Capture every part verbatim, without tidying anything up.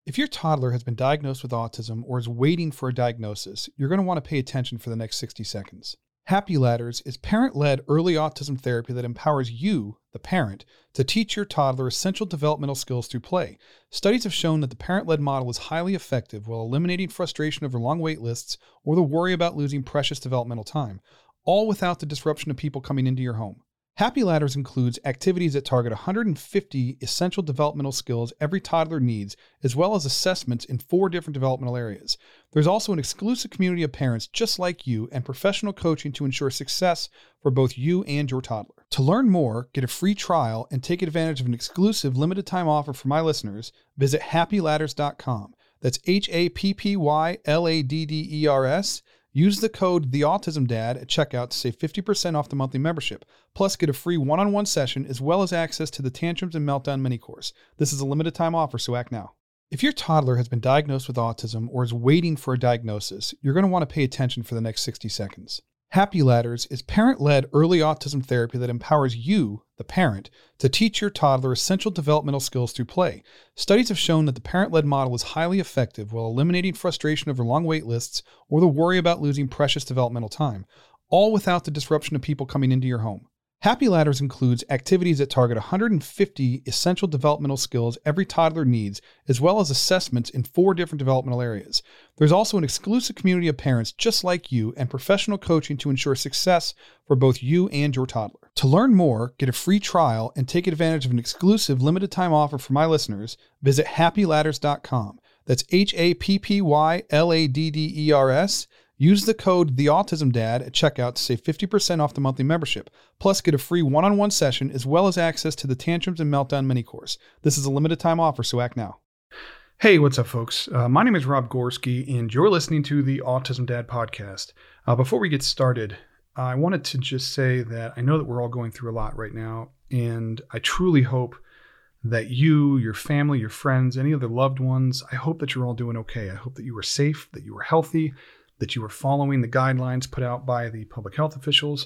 If your toddler has been diagnosed with autism or is waiting for a diagnosis, you're going to want to pay attention for the next sixty seconds. Happy Ladders is parent-led early autism therapy that empowers you, the parent, to teach your toddler essential developmental skills through play. Studies have shown that the parent-led model is highly effective while eliminating frustration over long wait lists or the worry about losing precious developmental time, all without the disruption of people coming into your home. Happy Ladders includes activities that target one hundred fifty essential developmental skills every toddler needs, as well as assessments in four different developmental areas. There's also an exclusive community of parents just like you and professional coaching to ensure success for both you and your toddler. To learn more, get a free trial, and take advantage of an exclusive limited time offer for my listeners, visit happy ladders dot com. That's H A P P Y L A D D E R S. Use the code TheAutismDad at checkout to save fifty percent off the monthly membership. Plus, get a free one-on-one session as well as access to the Tantrums and Meltdown mini course. This is a limited time offer, so act now. If your toddler has been diagnosed with autism or is waiting for a diagnosis, you're going to want to pay attention for the next sixty seconds. Happy Ladders is parent-led early autism therapy that empowers you, the parent, to teach your toddler essential developmental skills through play. Studies have shown that the parent-led model is highly effective while eliminating frustration over long wait lists or the worry about losing precious developmental time, all without the disruption of people coming into your home. Happy Ladders includes activities that target one hundred fifty essential developmental skills every toddler needs, as well as assessments in four different developmental areas. There's also an exclusive community of parents just like you and professional coaching to ensure success for both you and your toddler. To learn more, get a free trial, and take advantage of an exclusive limited time offer for my listeners, visit happy ladders dot com. That's H A P P Y L A D D E R S. Use the code TheAutismDad at checkout to save fifty percent off the monthly membership. Plus, get a free one-on-one session as well as access to the Tantrums and Meltdown mini course. This is a limited time offer, so act now. Hey, what's up, folks? Uh, my name is Rob Gorski, and you're listening to the Autism Dad podcast. Uh, before we get started, I wanted to just say that I know that we're all going through a lot right now, and I truly hope that you, your family, your friends, any other loved ones, I hope that you're all doing okay. I hope that you are safe, that you are healthy, that you are following the guidelines put out by the public health officials,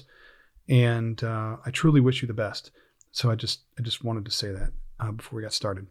and uh, I truly wish you the best. So I just I just wanted to say that uh, before we got started.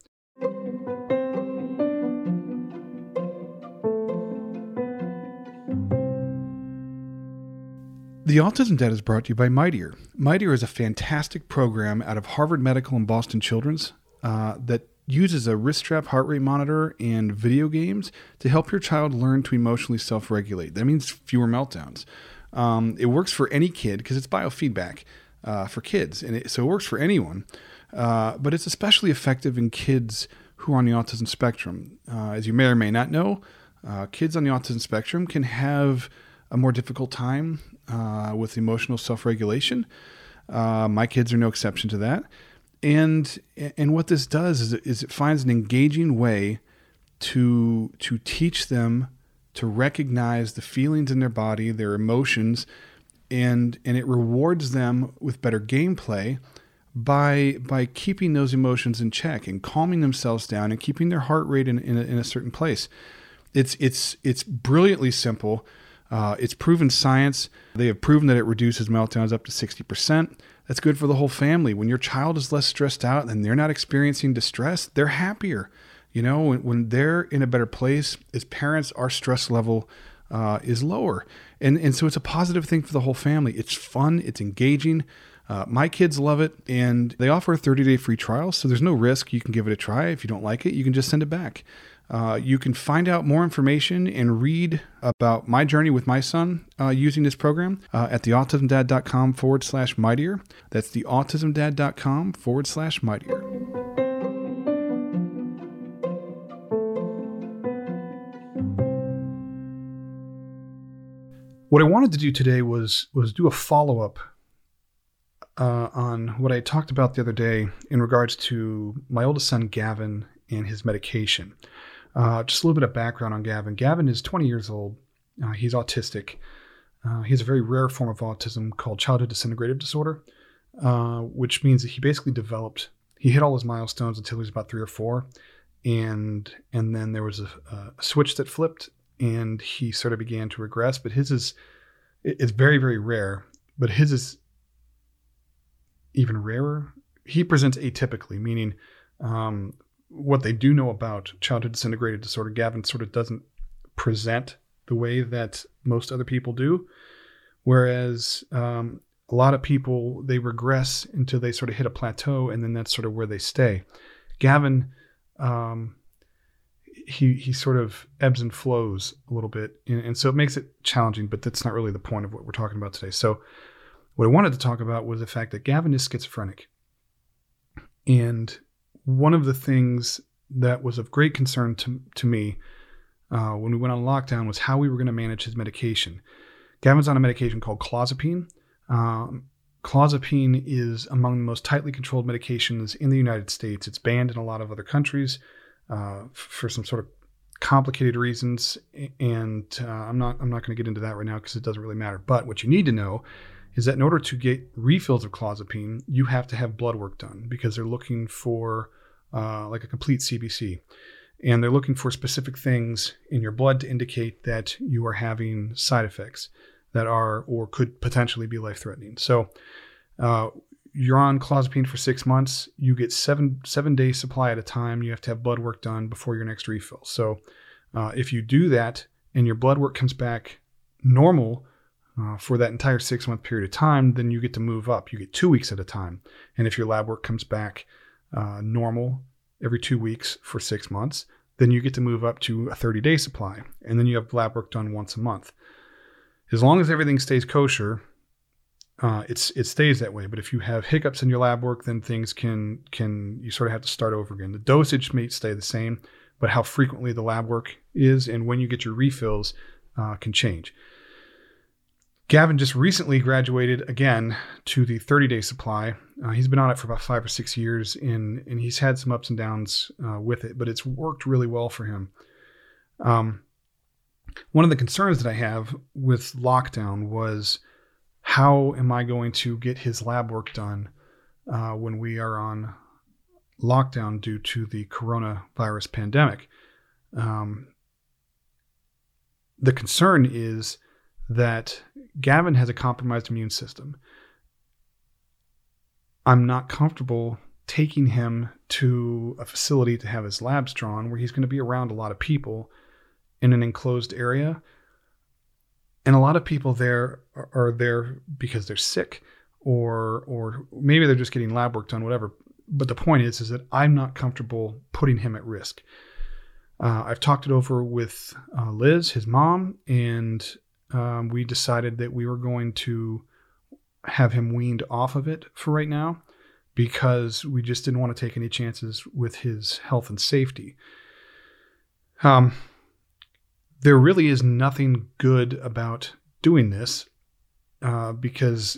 The Autism Dad is brought to you by Mightier. Mightier is a fantastic program out of Harvard Medical and Boston Children's uh, that uses a wrist strap heart rate monitor and video games to help your child learn to emotionally self-regulate. That means fewer meltdowns. Um, it works for any kid because it's biofeedback uh, for kids, and it, so it works for anyone. Uh, but it's especially effective in kids who are on the autism spectrum. Uh, as you may or may not know, uh, kids on the autism spectrum can have a more difficult time uh, with emotional self-regulation. Uh, my kids are no exception to that. And and what this does is it, is it finds an engaging way to to teach them to recognize the feelings in their body, their emotions, and and it rewards them with better gameplay by by keeping those emotions in check and calming themselves down and keeping their heart rate in in a, in a certain place. It's it's it's brilliantly simple. Uh, it's proven science. They have proven that it reduces meltdowns up to sixty percent. That's good for the whole family. When your child is less stressed out and they're not experiencing distress, they're happier. You know, when, when they're in a better place, as parents, our stress level uh, is lower. And, and so it's a positive thing for the whole family. It's fun. It's engaging. Uh, my kids love it. And they offer a thirty-day free trial, so there's no risk. You can give it a try. If you don't like it, you can just send it back. Uh, you can find out more information and read about my journey with my son uh, using this program uh, at theautismdad.com forward slash mightier. That's theautismdad.com forward slash mightier. What I wanted to do today was, was do a follow-up uh, on what I talked about the other day in regards to my oldest son, Gavin, and his medication. Uh, just a little bit of background on Gavin. Gavin is twenty years old. Uh, he's autistic. Uh, he has a very rare form of autism called childhood disintegrative disorder, uh, which means that he basically developed, he hit all his milestones until he was about three or four. And and then there was a, a switch that flipped and he sort of began to regress. But his is, it's very, very rare. But his is even rarer. He presents atypically, meaning um, what they do know about childhood disintegrated disorder, Gavin sort of doesn't present the way that most other people do. Whereas um, a lot of people, they regress until they sort of hit a plateau, and then that's sort of where they stay. Gavin, um, he he sort of ebbs and flows a little bit, and, and so it makes it challenging, but that's not really the point of what we're talking about today. So what I wanted to talk about was the fact that Gavin is schizophrenic. And one of the things that was of great concern to, to me uh, when we went on lockdown was how we were going to manage his medication. Gavin's on a medication called clozapine. Um, clozapine is among the most tightly controlled medications in the United States. It's banned in a lot of other countries uh, for some sort of complicated reasons. And uh, I'm not I'm not going to get into that right now because it doesn't really matter. But what you need to know is that in order to get refills of clozapine, you have to have blood work done because they're looking for uh, like a complete C B C. And they're looking for specific things in your blood to indicate that you are having side effects that are or could potentially be life-threatening. So uh, you're on clozapine for six months. You get seven seven day supply at a time. You have to have blood work done before your next refill. So uh, if you do that and your blood work comes back normal uh, for that entire six month period of time, then you get to move up. You get two weeks at a time. And if your lab work comes back uh, normal every two weeks for six months, then you get to move up to a thirty day supply. And then you have lab work done once a month. As long as everything stays kosher, uh, it's it stays that way. But if you have hiccups in your lab work, then things can can you sort of have to start over again. The dosage may stay the same, but how frequently the lab work is and when you get your refills uh, can change. Gavin just recently graduated again to the thirty day supply. Uh, he's been on it for about five or six years, and and he's had some ups and downs uh, with it, but it's worked really well for him. Um, One of the concerns that I have with lockdown was how am I going to get his lab work done uh, when we are on lockdown due to the coronavirus pandemic? Um, the concern is that Gavin has a compromised immune system. I'm not comfortable taking him to a facility to have his labs drawn where he's going to be around a lot of people in an enclosed area. And a lot of people there are, are there because they're sick or or maybe they're just getting lab work done, whatever. But the point is, is that I'm not comfortable putting him at risk. Uh, I've talked it over with uh, Liz, his mom, and um, we decided that we were going to have him weaned off of it for right now because we just didn't want to take any chances with his health and safety. Um, There really is nothing good about doing this uh, because,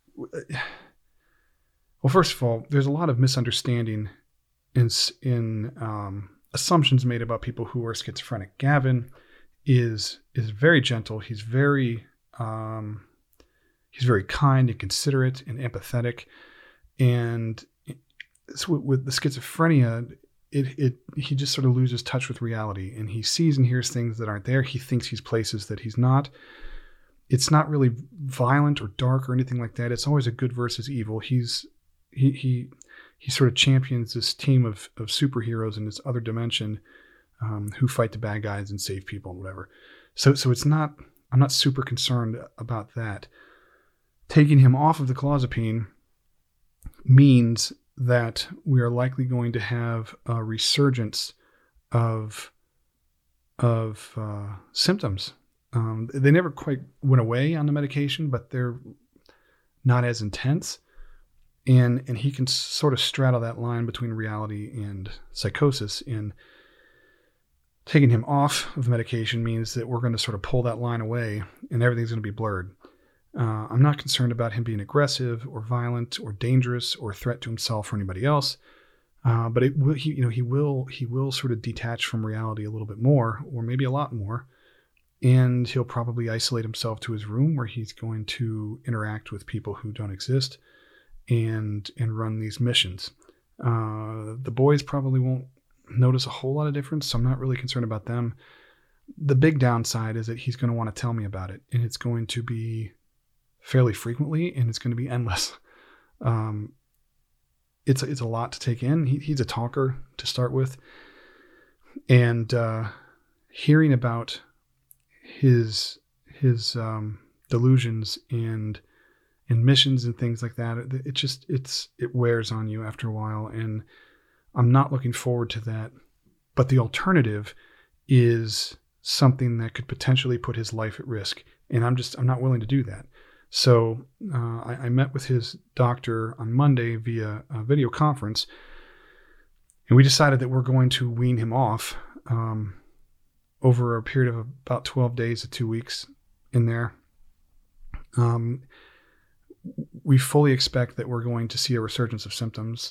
well, first of all, there's a lot of misunderstanding in, in um, assumptions made about people who are schizophrenic. Gavin is is very gentle. He's very um, he's very kind and considerate and empathetic. And with, with the schizophrenia, It, it he just sort of loses touch with reality, and he sees and hears things that aren't there. He thinks he's places that he's not. It's not really violent or dark or anything like that. It's always a good versus evil. He's he he he sort of champions this team of of superheroes in this other dimension um, who fight the bad guys and save people and whatever. So so it's not. I'm not super concerned about that. Taking him off of the clozapine means that we are likely going to have a resurgence of of uh, symptoms. Um, they never quite went away on the medication, but they're not as intense. And and he can sort of straddle that line between reality and psychosis. And taking him off of medication means that we're going to sort of pull that line away and everything's going to be blurred. Uh, I'm not concerned about him being aggressive or violent or dangerous or a threat to himself or anybody else. Uh, but it will, he, you know, he will, he will sort of detach from reality a little bit more, or maybe a lot more. And he'll probably isolate himself to his room where he's going to interact with people who don't exist and, and run these missions. Uh, the boys probably won't notice a whole lot of difference. So I'm not really concerned about them. The big downside is that he's going to want to tell me about it, and it's going to be fairly frequently, and it's going to be endless. Um, it's it's a lot to take in. He, he's a talker to start with, and uh, hearing about his his um, delusions and and missions and things like that, it, it just it's it wears on you after a while, and I'm not looking forward to that. But the alternative is something that could potentially put his life at risk, and I'm just I'm not willing to do that. So uh, I, I met with his doctor on Monday via a video conference, and we decided that we're going to wean him off um, over a period of about twelve days to two weeks in there. Um, we fully expect that we're going to see a resurgence of symptoms.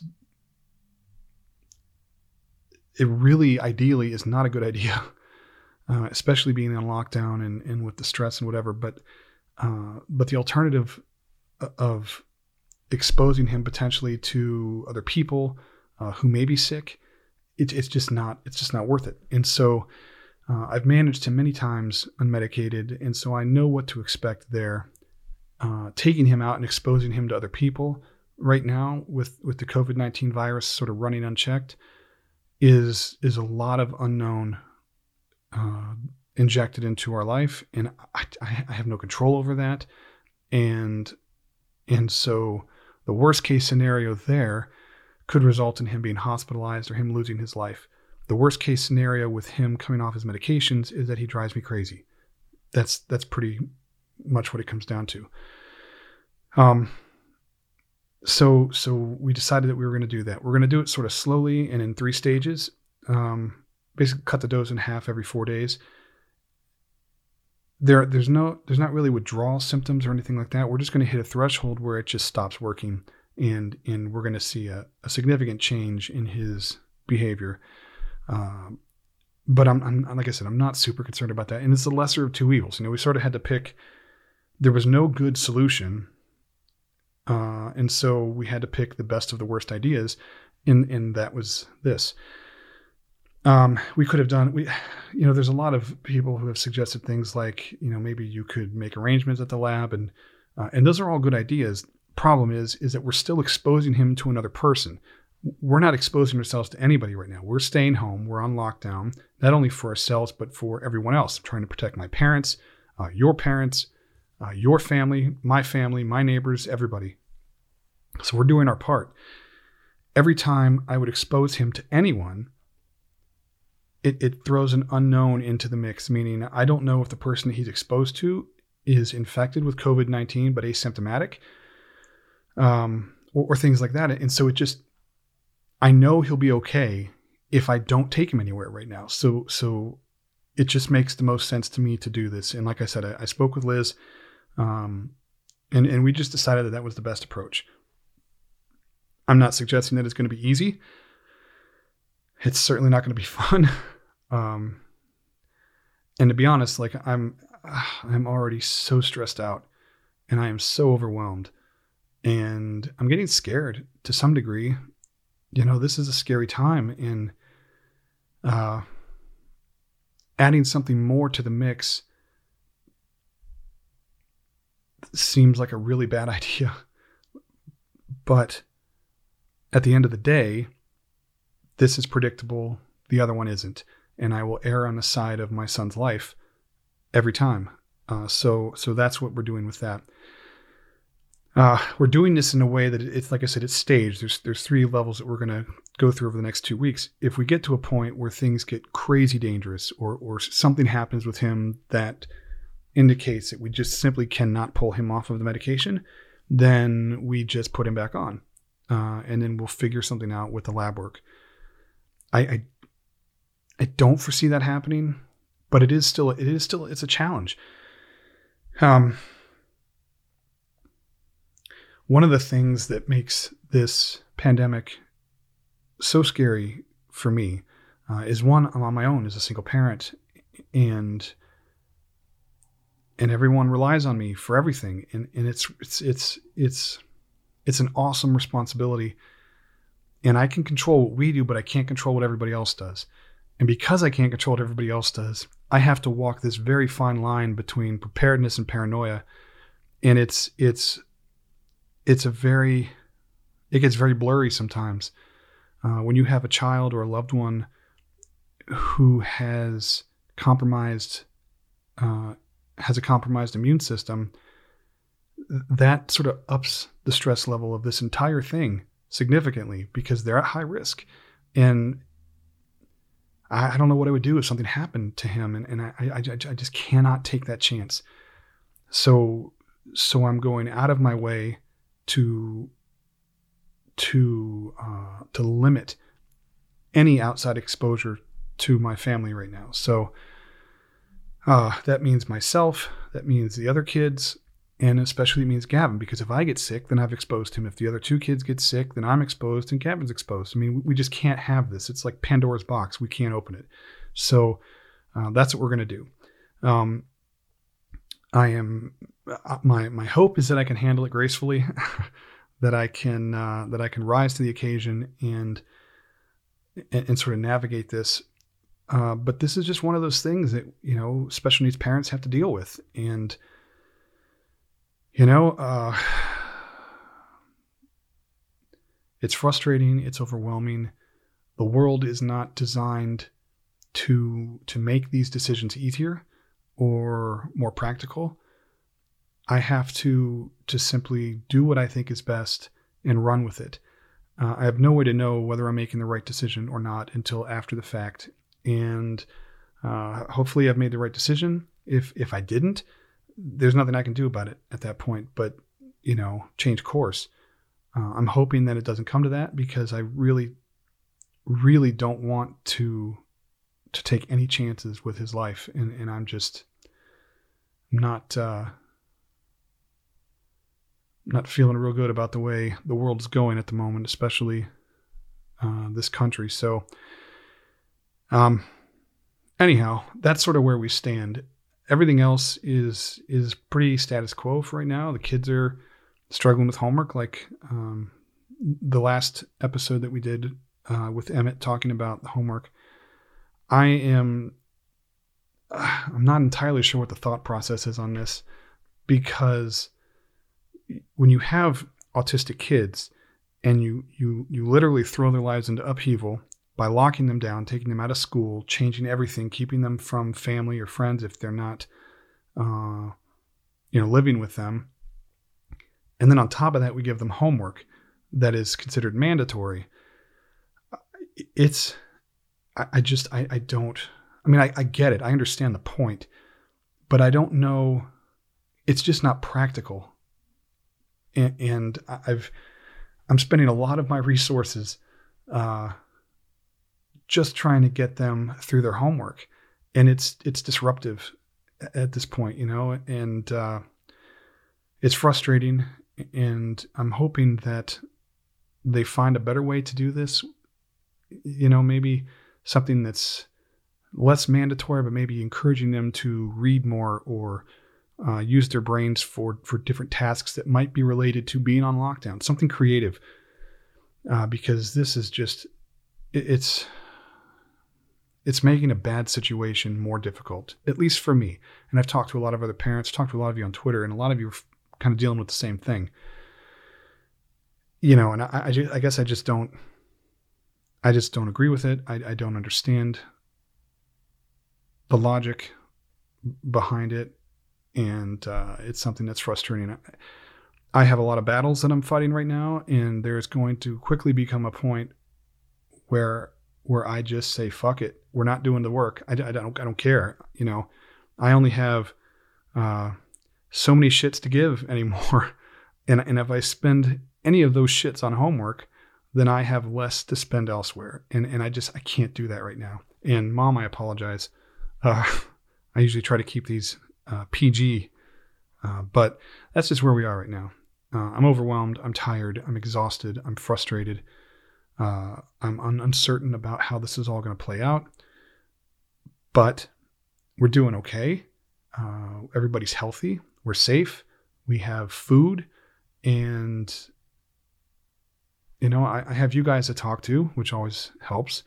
It really, ideally, is not a good idea, uh, especially being in lockdown and, and with the stress and whatever, but Uh, but the alternative of exposing him potentially to other people uh, who may be sick, it, it's just not, it's just not worth it. And so uh, I've managed him many times unmedicated. And so I know what to expect there. Uh, taking him out and exposing him to other people right now with, with the COVID nineteen virus sort of running unchecked is, is a lot of unknown uh, injected into our life, and I, I have no control over that. And and so the worst case scenario there could result in him being hospitalized or him losing his life. The worst case scenario with him coming off his medications is that he drives me crazy. That's that's pretty much what it comes down to. Um. So so we decided that we were going to do that. We're going to do it sort of slowly and in three stages. Um, basically, cut the dose in half every four days. There, there's no, there's not really withdrawal symptoms or anything like that. We're just going to hit a threshold where it just stops working, and and we're going to see a, a significant change in his behavior. Um, but I'm, I'm, like I said, I'm not super concerned about that. And it's the lesser of two evils. You know, we sort of had to pick. There was no good solution, uh, and so we had to pick the best of the worst ideas, and and that was this. Um, we could have done, we, you know, there's a lot of people who have suggested things like, you know, maybe you could make arrangements at the lab, and, uh, and those are all good ideas. Problem is, is that we're still exposing him to another person. We're not exposing ourselves to anybody right now. We're staying home. We're on lockdown, not only for ourselves, but for everyone else. I'm trying to protect my parents, uh, your parents, uh, your family, my family, my neighbors, everybody. So we're doing our part. Every time I would expose him to anyone, It, it throws an unknown into the mix, meaning I don't know if the person he's exposed to is infected with COVID nineteen but asymptomatic, um, or, or things like that. And so it just, I know he'll be okay if I don't take him anywhere right now. So so it just makes the most sense to me to do this. And like I said, I, I spoke with Liz, um, and, and we just decided that that was the best approach. I'm not suggesting that it's going to be easy. It's certainly not going to be fun. Um, and to be honest, like I'm, I'm already so stressed out, and I am so overwhelmed, and I'm getting scared to some degree. You know, this is a scary time, and, uh, adding something more to the mix seems like a really bad idea. But at the end of the day, this is predictable. The other one isn't. And I will err on the side of my son's life every time. Uh, so so that's what we're doing with that. Uh, we're doing this in a way that it's, like I said, it's staged. There's there's three levels that we're going to go through over the next two weeks. If we get to a point where things get crazy dangerous, or or something happens with him that indicates that we just simply cannot pull him off of the medication, then we just put him back on. Uh, and then we'll figure something out with the lab work. I, I I don't foresee that happening, but it is still it is still it's a challenge. Um, one of the things that makes this pandemic so scary for me uh, is, one, I'm on my own as a single parent, and and everyone relies on me for everything, and and it's it's it's it's it's an awesome responsibility. And I can control what we do, but I can't control what everybody else does. And because I can't control what everybody else does, I have to walk this very fine line between preparedness and paranoia. And it's it's it's a very it gets very blurry sometimes. Uh, when you have a child or a loved one who has compromised, uh, has a compromised immune system, that sort of ups the stress level of this entire thing significantly because they're at high risk. And I, I don't know what I would do if something happened to him. And, and I, I, I just cannot take that chance. So, so I'm going out of my way to, to, uh, to limit any outside exposure to my family right now. So, uh, that means myself, that means the other kids, and especially it means Gavin, because if I get sick, then I've exposed him. If the other two kids get sick, then I'm exposed and Gavin's exposed. I mean, we just can't have this. It's like Pandora's box. We can't open it. So uh, that's what we're going to do. Um, I am, uh, my, my hope is that I can handle it gracefully, that I can, uh, that I can rise to the occasion and, and, and sort of navigate this. Uh, but this is just one of those things that, you know, special needs parents have to deal with. And, You know, uh, it's frustrating. It's overwhelming. The world is not designed to to make these decisions easier or more practical. I have to to simply do what I think is best and run with it. Uh, I have no way to know whether I'm making the right decision or not until after the fact. And uh, hopefully I've made the right decision. If if I didn't, there's nothing I can do about it at that point, but, you know, change course. Uh, I'm hoping that it doesn't come to that because I really, really don't want to, to take any chances with his life. And, and I'm just not, uh, not feeling real good about the way the world's going at the moment, especially, uh, this country. So, um, anyhow, that's sort of where we stand. Everything else is is pretty status quo for right now. The kids are struggling with homework, like um, the last episode that we did uh, with Emmett talking about the homework. I am, uh, I'm not entirely sure what the thought process is on this, because when you have autistic kids and you you you literally throw their lives into upheaval by locking them down, taking them out of school, changing everything, keeping them from family or friends if they're not, uh, you know, living with them. And then on top of that, we give them homework that is considered mandatory. It's, I, I just, I, I don't, I mean, I, I get it. I understand the point, but I don't know. It's just not practical. And, and I've, I'm spending a lot of my resources, uh, just trying to get them through their homework. And it's, it's disruptive at this point, you know, and, uh, it's frustrating, and I'm hoping that they find a better way to do this. You know, maybe something that's less mandatory, but maybe encouraging them to read more or, uh, use their brains for, for different tasks that might be related to being on lockdown, something creative, uh, because this is just, it, it's, It's making a bad situation more difficult, at least for me. And I've talked to a lot of other parents, talked to a lot of you on Twitter, and a lot of you are kind of dealing with the same thing. You know, and I, I, just, I guess I just don't, I just don't agree with it. I, I don't understand the logic behind it. And uh, it's something that's frustrating. I have a lot of battles that I'm fighting right now, and there's going to quickly become a point where where I just say, fuck it. We're not doing the work. I, I don't, I don't care. You know, I only have, uh, so many shits to give anymore. And, and if I spend any of those shits on homework, then I have less to spend elsewhere. And, and I just, I can't do that right now. And Mom, I apologize. Uh, I usually try to keep these, uh, P G, uh, but that's just where we are right now. Uh, I'm overwhelmed. I'm tired. I'm exhausted. I'm frustrated. Uh, I'm un- uncertain about how this is all going to play out, but we're doing okay. Uh, everybody's healthy. We're safe. We have food, and, you know, I, I have you guys to talk to, which always helps.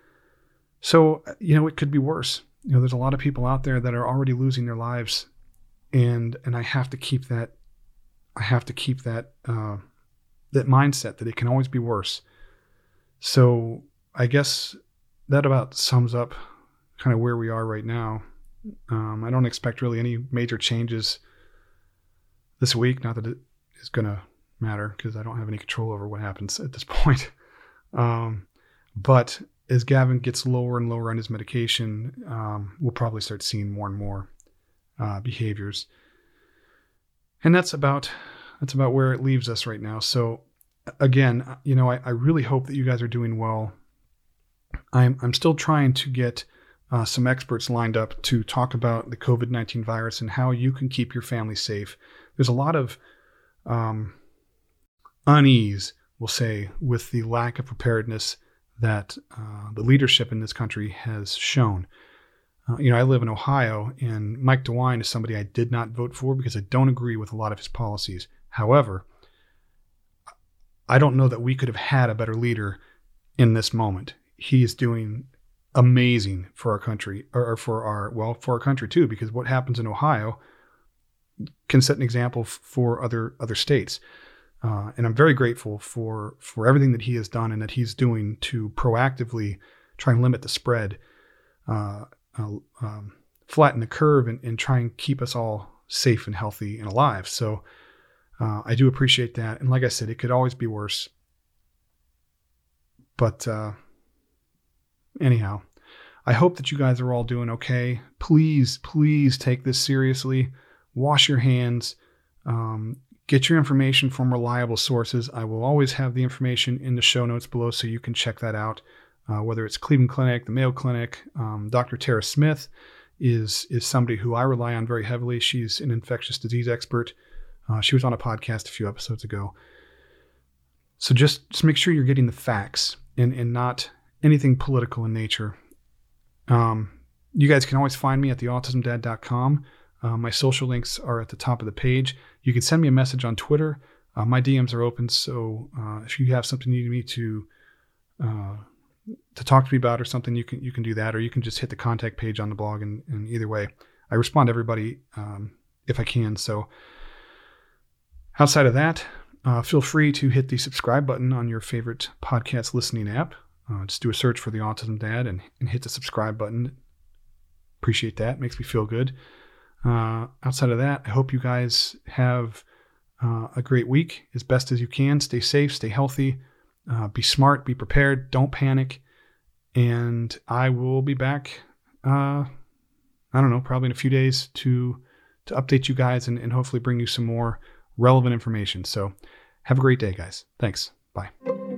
So, you know, it could be worse. You know, there's a lot of people out there that are already losing their lives, and, and I have to keep that, I have to keep that, uh, that mindset that it can always be worse. So I guess that about sums up kind of where we are right now. Um, I don't expect really any major changes this week. Not that it is going to matter because I don't have any control over what happens at this point. Um, but as Gavin gets lower and lower on his medication, um, we'll probably start seeing more and more uh, behaviors. And that's about that's about where it leaves us right now. So again, you know, I, I really hope that you guys are doing well. I'm I'm still trying to get uh, some experts lined up to talk about the COVID nineteen virus and how you can keep your family safe. There's a lot of um, unease, we'll say, with the lack of preparedness that uh, the leadership in this country has shown. Uh, you know, I live in Ohio, and Mike DeWine is somebody I did not vote for because I don't agree with a lot of his policies. However, I don't know that we could have had a better leader in this moment. He is doing amazing for our country, or for our, well, for our country too, because what happens in Ohio can set an example for other other states. Uh, and I'm very grateful for for everything that he has done and that he's doing to proactively try and limit the spread, uh, uh, um, flatten the curve, and, and try and keep us all safe and healthy and alive. So uh, I do appreciate that. And like I said, it could always be worse. But uh, anyhow, I hope that you guys are all doing okay. Please, please take this seriously. Wash your hands. Um, Get your information from reliable sources. I will always have the information in the show notes below so you can check that out, uh, whether it's Cleveland Clinic, the Mayo Clinic. Um, Doctor Tara Smith is is somebody who I rely on very heavily. She's an infectious disease expert. Uh, she was on a podcast a few episodes ago. So just, just make sure you're getting the facts and, and not anything political in nature. Um, you guys can always find me at the autism dad dot com. Uh, my social links are at the top of the page. You can send me a message on Twitter. Uh, my D Ms are open, so uh, if you have something you need me to uh, to talk to me about or something, you can you can do that, or you can just hit the contact page on the blog. And, and either way, I respond to everybody um, if I can. So outside of that, uh, feel free to hit the subscribe button on your favorite podcast listening app. Uh, just do a search for the Autism Dad and, and hit the subscribe button. Appreciate that. Makes me feel good. Uh, outside of that, I hope you guys have uh, a great week as best as you can. Stay safe, stay healthy, uh, be smart, be prepared, don't panic. And I will be back, uh, I don't know, probably in a few days to to update you guys and, and hopefully bring you some more relevant information. So have a great day, guys. Thanks. Bye.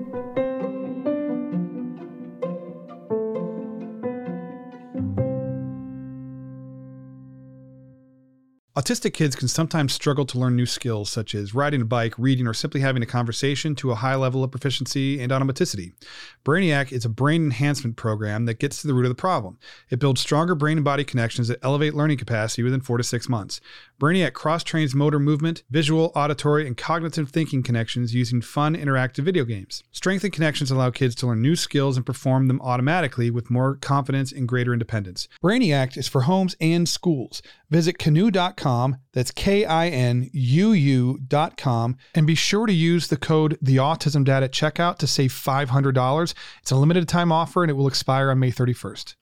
Autistic kids can sometimes struggle to learn new skills such as riding a bike, reading, or simply having a conversation to a high level of proficiency and automaticity. Brainiac is a brain enhancement program that gets to the root of the problem. It builds stronger brain and body connections that elevate learning capacity within four to six months. Brainiac cross-trains motor movement, visual, auditory, and cognitive thinking connections using fun, interactive video games. Strengthened connections allow kids to learn new skills and perform them automatically with more confidence and greater independence. Brainiac is for homes and schools. Visit Kinuu dot com, that's K I N U U dot com, and be sure to use the code TheAutismDad at checkout to save five hundred dollars. It's a limited time offer and it will expire on May thirty-first.